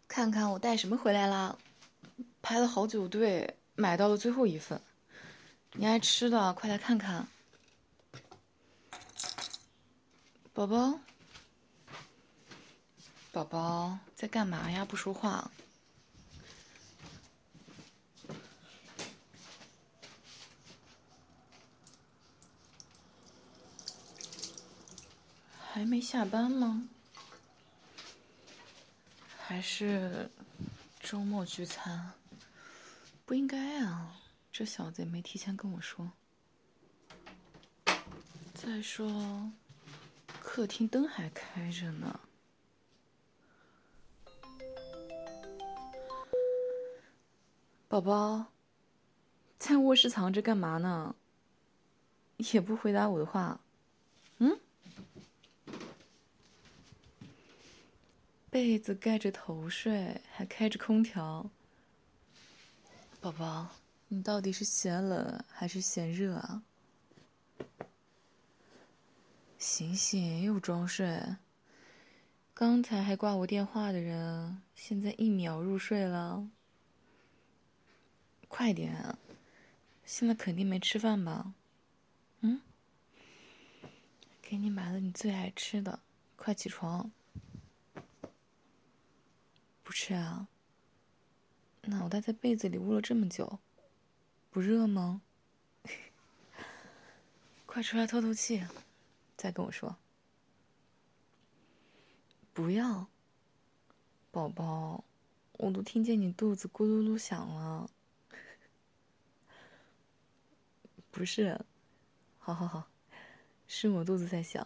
看看我带什么回来啦？排了好久队，买到了最后一份。你爱吃的，快来看看。宝宝，宝宝在干嘛呀？不说话。还没下班吗？还是周末聚餐？不应该啊，这小子也没提前跟我说。再说，客厅灯还开着呢。宝宝，在卧室藏着干嘛呢？也不回答我的话。被子盖着头睡，还开着空调。宝宝，你到底是嫌冷还是嫌热啊？醒醒，又装睡。刚才还挂我电话的人，现在1秒入睡了。快点啊，现在肯定没吃饭吧？给你买了你最爱吃的，快起床。不吃啊？脑袋在被子里窝了这么久，不热吗？快出来透透气，再跟我说。不要，宝宝，我都听见你肚子咕噜噜响了。不是，好好好，是我肚子在响。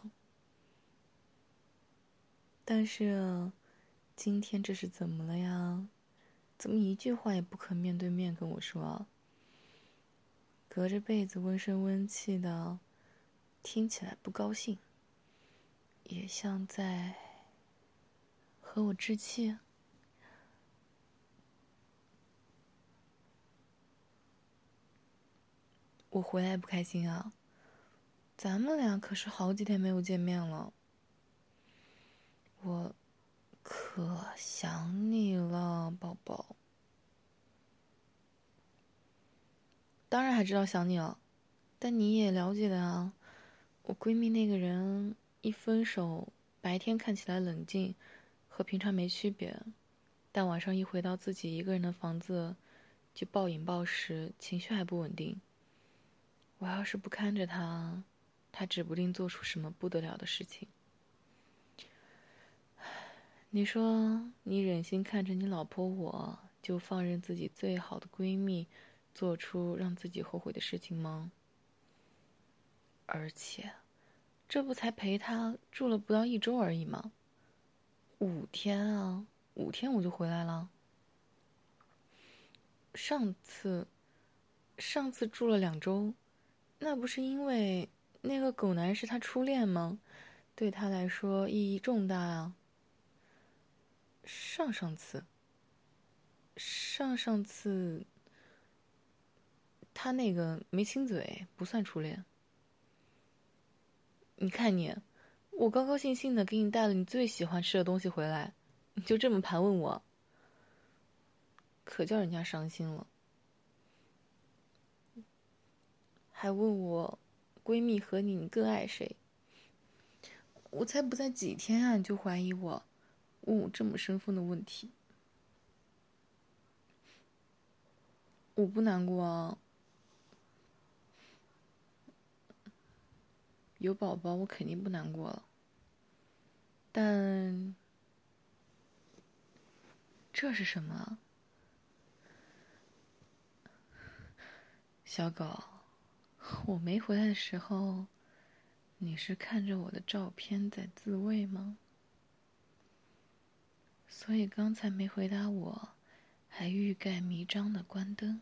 但是，今天这是怎么了呀？怎么一句话也不肯面对面跟我说？隔着被子温声温气的，听起来不高兴，也像在和我置气。我回来不开心啊？咱们俩可是好几天没有见面了，我可想你了，宝宝。当然还知道想你了，但你也了解的啊，我闺蜜那个人一分手，白天看起来冷静，和平常没区别，但晚上一回到自己一个人的房子，就暴饮暴食，情绪还不稳定。我要是不看着她，她指不定做出什么不得了的事情。你说你忍心看着你老婆我就放任自己最好的闺蜜做出让自己后悔的事情吗？而且这不才陪她住了不到1周而已吗？5天啊，5天我就回来了。上次住了2周，那不是因为那个狗男是她初恋吗？对她来说意义重大啊。上上次他那个没亲嘴不算初恋。你看你，我高高兴兴的给你带了你最喜欢吃的东西回来，你就这么盘问我，可叫人家伤心了。还问我闺蜜和你更爱谁？我才不在几天啊，你就怀疑我，问我这么生分的问题。我不难过啊，有宝宝我肯定不难过了。但这是什么啊？小狗，我没回来的时候，你是看着我的照片在自慰吗？所以刚才没回答我，还欲盖弥彰的关灯。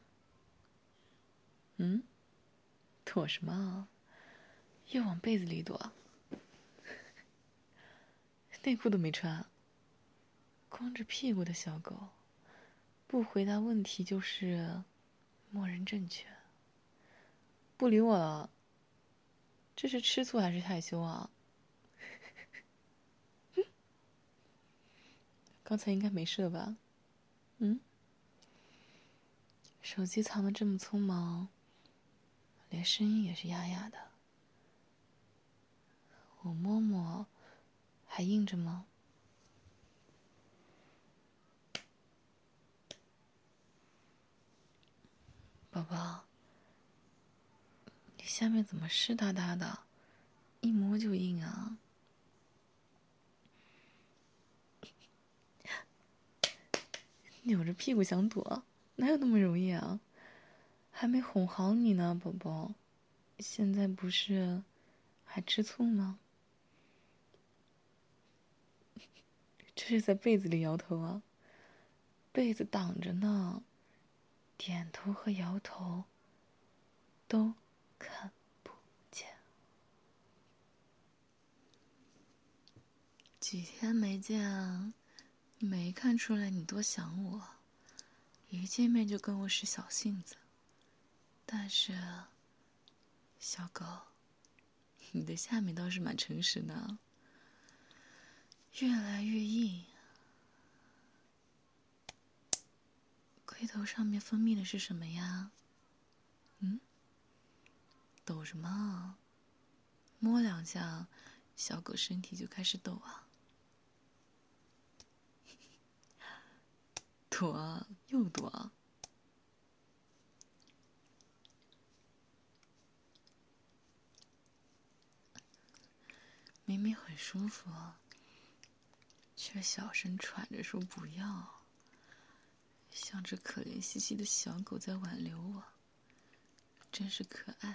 躲什么啊？又往被子里躲？内裤都没穿，光着屁股的小狗，不回答问题就是默认正确。不理我了，这是吃醋还是害羞啊？刚才应该没事了吧？ 手机藏得这么匆忙，连声音也是哑哑的。我摸摸，还硬着吗？宝宝，你下面怎么湿哒哒的？一摸就硬啊！扭着屁股想躲，哪有那么容易啊？还没哄好你呢，宝宝。现在不是还吃醋吗？这是在被子里摇头啊？被子挡着呢，点头和摇头都看不见。几天没见啊，没看出来你多想我，一见面就跟我使小性子。但是，小狗，你的下面倒是蛮诚实的，越来越硬。龟头上面分泌的是什么呀？抖什么？摸两下，小狗身体就开始抖啊！躲又躲。明明很舒服，却小声喘着说不要，像只可怜兮兮的小狗在挽留我，真是可爱。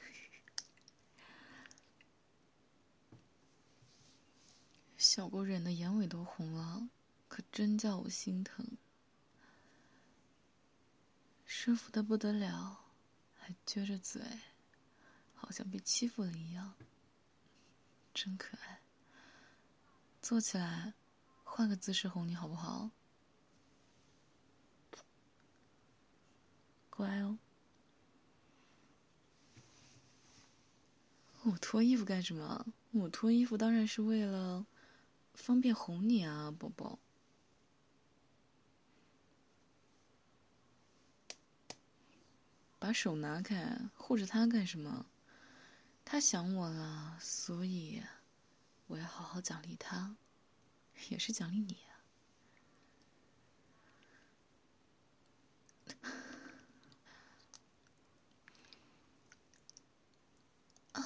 小狗忍得眼尾都红了，可真叫我心疼。舒服的不得了，还撅着嘴，好像被欺负了一样，真可爱。坐起来，换个姿势哄你好不好？乖哦。我脱衣服干什么？我脱衣服当然是为了方便哄你啊，宝宝。把手拿开，护着他干什么？他想我了，所以我要好好奖励他，也是奖励你啊。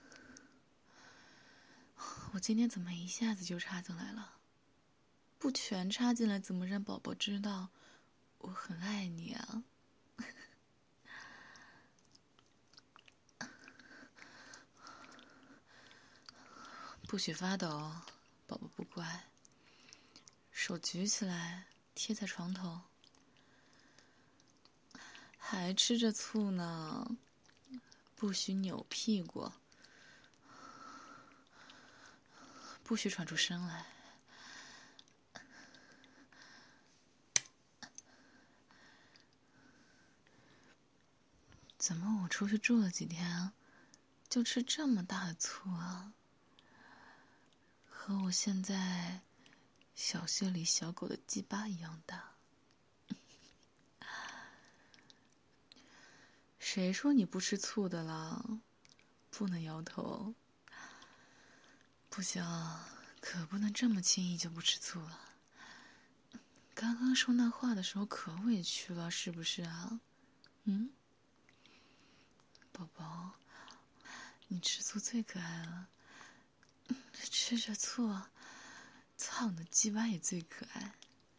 我今天怎么一下子就插进来了？不全插进来，怎么让宝宝知道我很爱你啊？不许发抖，宝宝不乖。手举起来，贴在床头。还吃着醋呢，不许扭屁股，不许喘出声来。怎么我出去住了几天，就吃这么大的醋啊？和我现在小穴里小狗的鸡巴一样大。谁说你不吃醋的了？不能摇头。不行，可不能这么轻易就不吃醋了。刚刚说那话的时候可委屈了，是不是啊？宝宝，你吃醋最可爱了。吃着醋，操你的鸡巴也最可爱。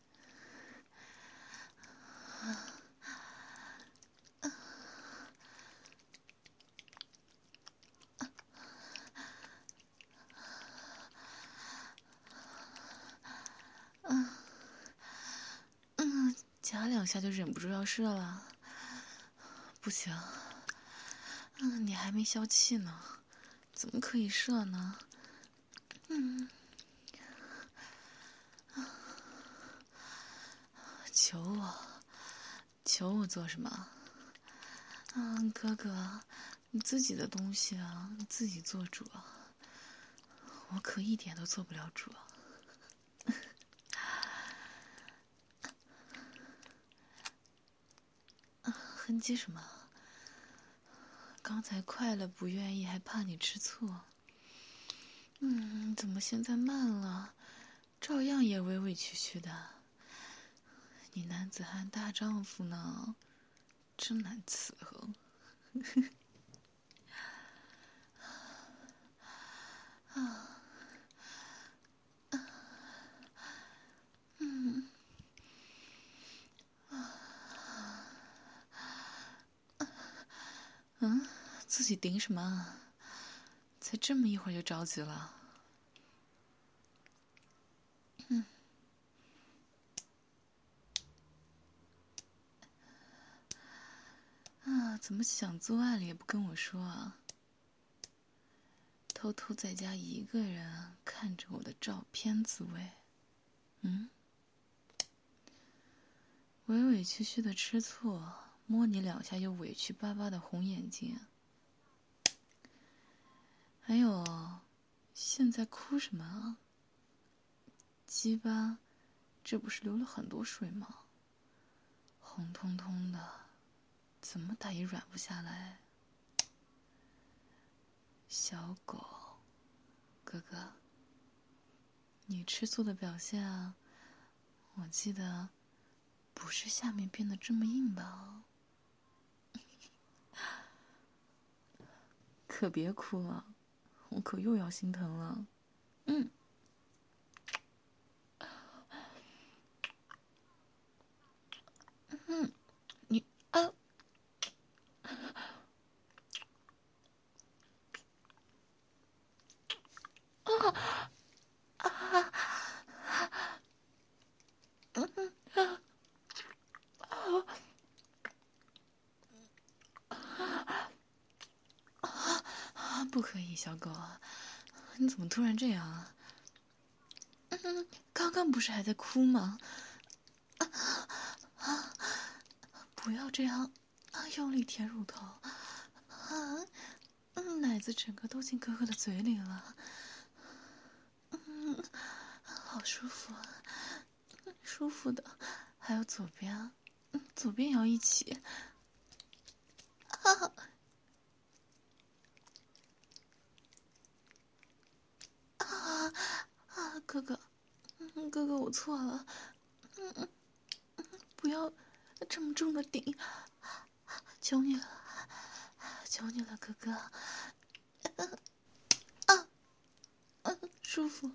夹两下就忍不住要射了。不行，你还没消气呢，怎么可以射呢？求我做什么？哥哥，你自己的东西啊，你自己做主啊。我可一点都做不了主。 哼唧什么？刚才快了不愿意，还怕你吃醋。怎么现在慢了，照样也委委屈屈的。你男子汉大丈夫呢，真难伺候。自己顶什么啊？才这么一会儿就着急了。怎么想做爱了也不跟我说啊？偷偷在家一个人看着我的照片自慰。委委屈屈的吃醋，摸你两下又委屈巴巴的红眼睛。还有，现在哭什么啊？鸡巴，这不是流了很多水吗？红彤彤的，怎么打也软不下来。小狗，哥哥，你吃醋的表现啊，我记得不是下面变得这么硬吧？可别哭了，我可又要心疼了。你啊。不可以，小狗，你怎么突然这样啊？刚刚不是还在哭吗？不要这样，用力舔乳头，奶子整个都进哥哥的嘴里了，好舒服，舒服的，还有左边，左边也要一起。哥哥，哥哥，我错了，不要这么重的顶，求你了，求你了，哥哥。舒服，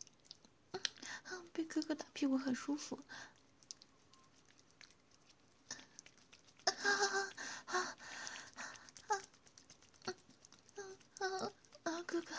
被哥哥打屁股很舒服。哥哥。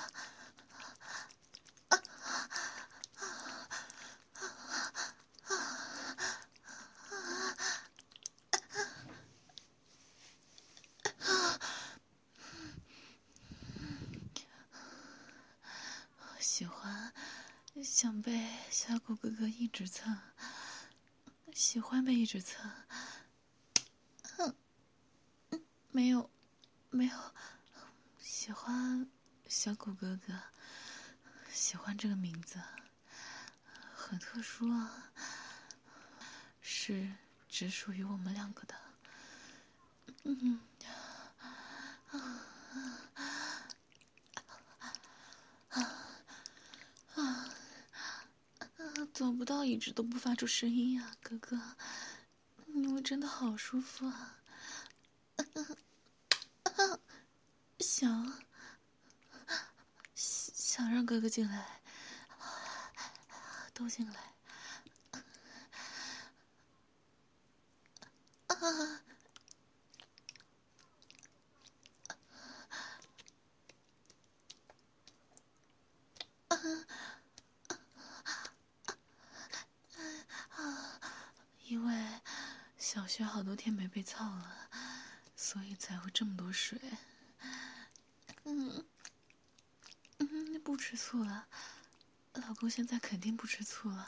喜欢，想被小狗哥哥一直蹭，喜欢被一直蹭。没有，没有，喜欢小狗哥哥，喜欢这个名字，很特殊啊，是只属于我们两个的。走不到一直都不发出声音呀，哥哥，因为真的好舒服啊。想让哥哥进来，都进来。因为小学好多天没被操了，所以才会这么多水。不吃醋了，老公现在肯定不吃醋了。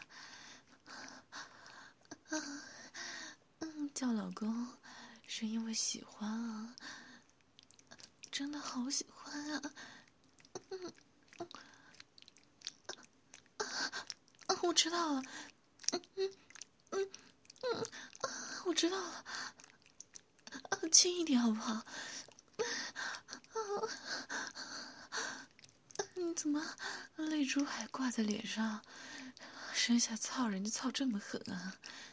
叫老公是因为喜欢啊，真的好喜欢啊。我知道了，我知道了， 轻一点好不好？你怎么泪珠还挂在脸上？生下操人就操这么狠啊？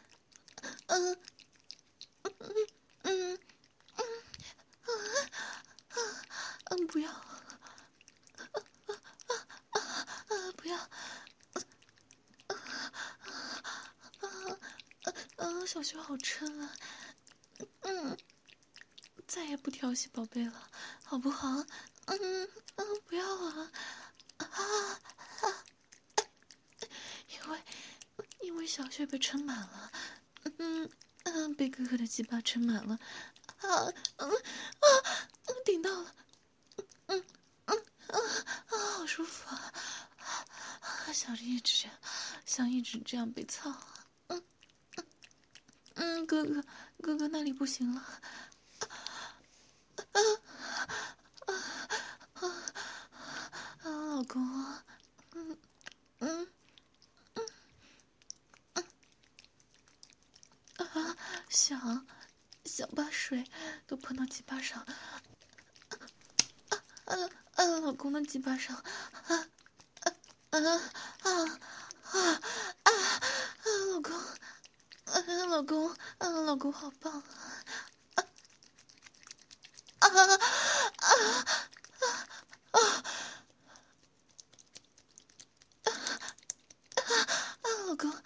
不要，不要，小穴好撑啊，再也不调戏宝贝了，好不好？不要啊！因为小穴被撑满了，被哥哥的鸡巴撑满了，顶到了，好舒服啊！想一直这样被操，哥哥那里不行了，老公，想把水都喷到鸡巴上，老公的鸡巴上，老公好棒老公。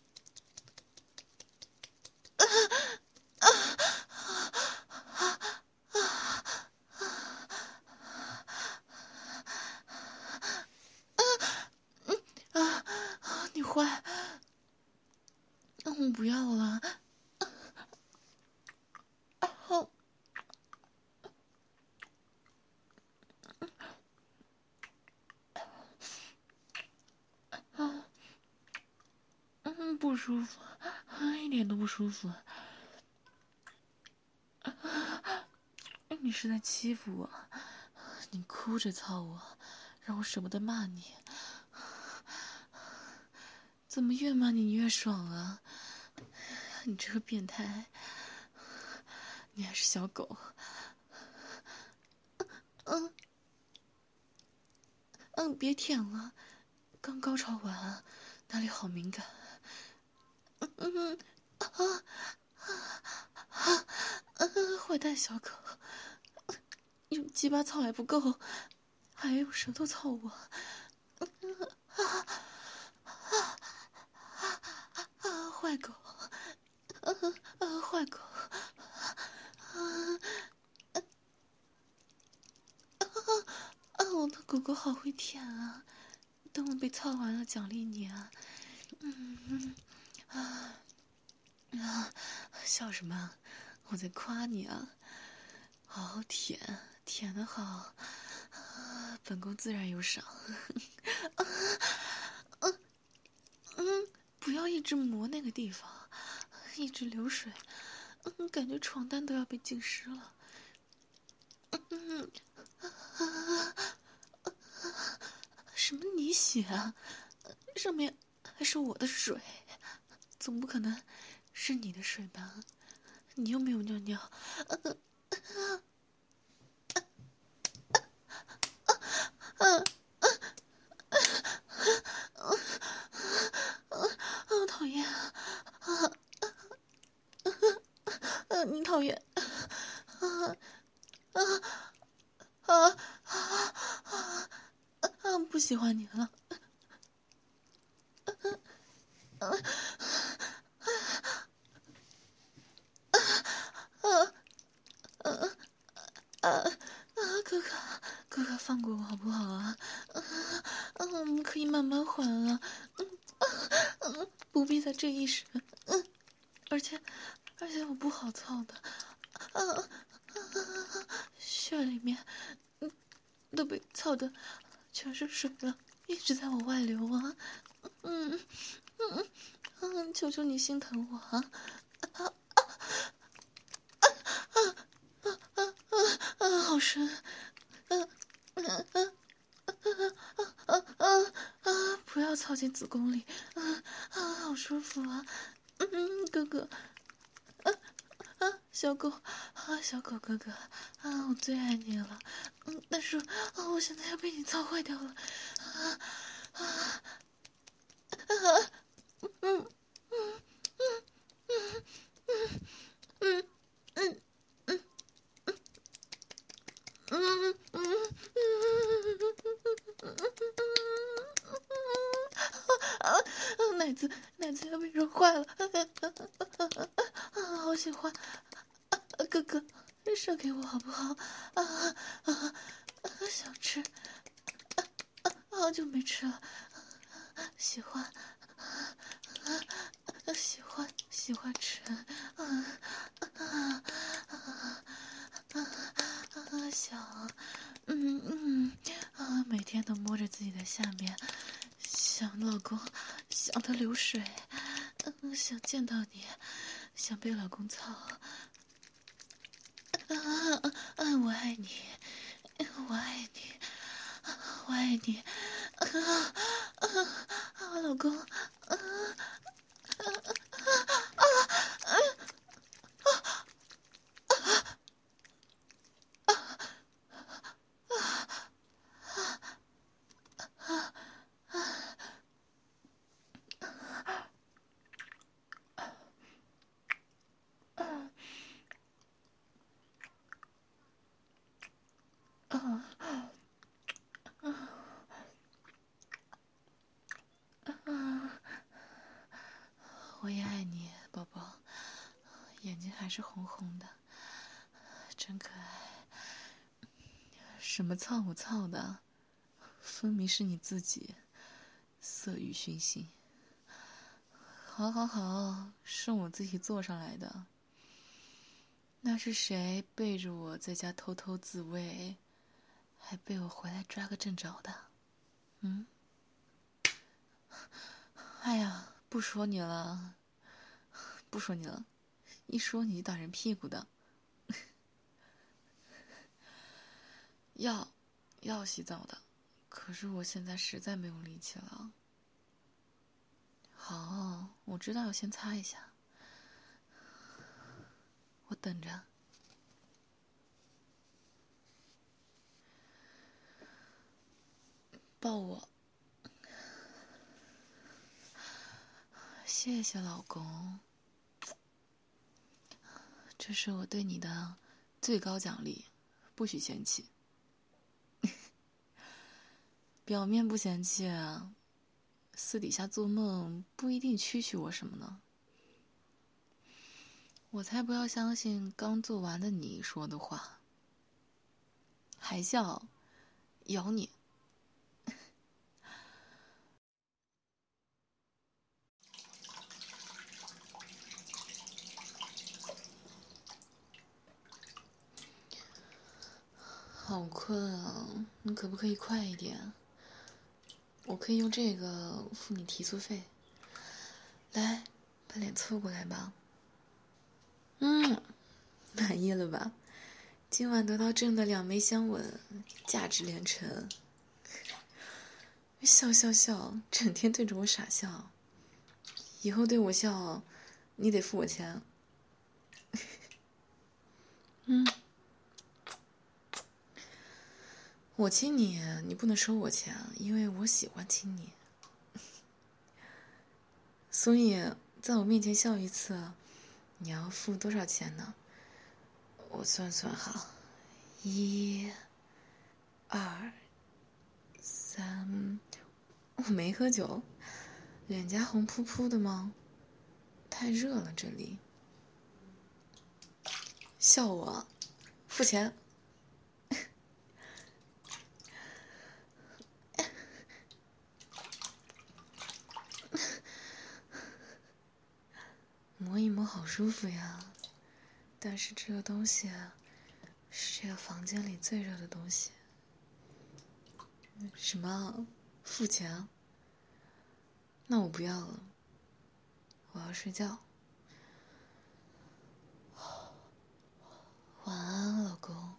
你坏，我不要了。不舒服，一点都不舒服。你是在欺负我，你哭着操我，让我舍不得骂你。怎么越骂你越爽啊？你这个变态，你还是小狗。别舔了，刚高潮完，哪里好敏感。坏蛋小狗，用鸡巴操还不够，还用舌头操我。坏狗，坏狗。我的狗狗好会舔啊！等我被操完了，奖励你啊！笑什么？我在夸你啊！好好舔，舔得好，本宫自然有赏。不要一直磨那个地方，一直流水，感觉床单都要被浸湿了。什么你血啊？上面还是我的水，总不可能是你的水吧？你又没有尿尿。讨厌！你讨厌！不喜欢你了。哥哥放过我好不好啊？我们可以慢慢还了。不必在这一时。而且我不好操的。血里面都被操的全是水了，一直在往外流啊。求求你心疼我啊！好深。不要操进子宫里。好舒服啊。哥哥。 小狗啊，小狗哥哥啊，我最爱你了。但是我现在要被你操坏掉了。奶子要被揉坏了。好喜欢。哥哥，射给我好不好？想吃。好久没吃了。喜欢吃。想。每天都摸着自己的下面，想老公，想得流水。想见到你，想被老公操。我爱你，我爱你，我爱你。老公。我也爱你，宝宝。眼睛还是红红的，真可爱。什么操我操的，分明是你自己色欲熏心。好，是我自己做上来的。那是谁背着我在家偷偷自慰，还被我回来抓个正着的？哎呀，不说你了，一说你就打人屁股的。要洗澡的，可是我现在实在没有力气了。好，我知道要先擦一下，我等着。抱我。谢谢老公，这是我对你的最高奖励，不许嫌弃。表面不嫌弃啊，私底下做梦不一定蛐蛐我什么呢。我才不要相信刚做完的你说的话。还笑，咬你。好困啊，你可不可以快一点？我可以用这个付你提速费。来，把脸凑过来吧。满意了吧？今晚得到朕的2枚香吻，价值连城。笑，整天对着我傻笑。以后对我笑，你得付我钱。我亲你，你不能收我钱，因为我喜欢亲你。所以，在我面前笑一次，你要付多少钱呢？我算算哈，1、2、3。我没喝酒，脸颊红扑扑的吗？太热了这里。笑我，付钱。摸一摸好舒服呀，但是这个东西是这个房间里最热的东西。什么？付钱？那我不要了，我要睡觉。晚安，老公。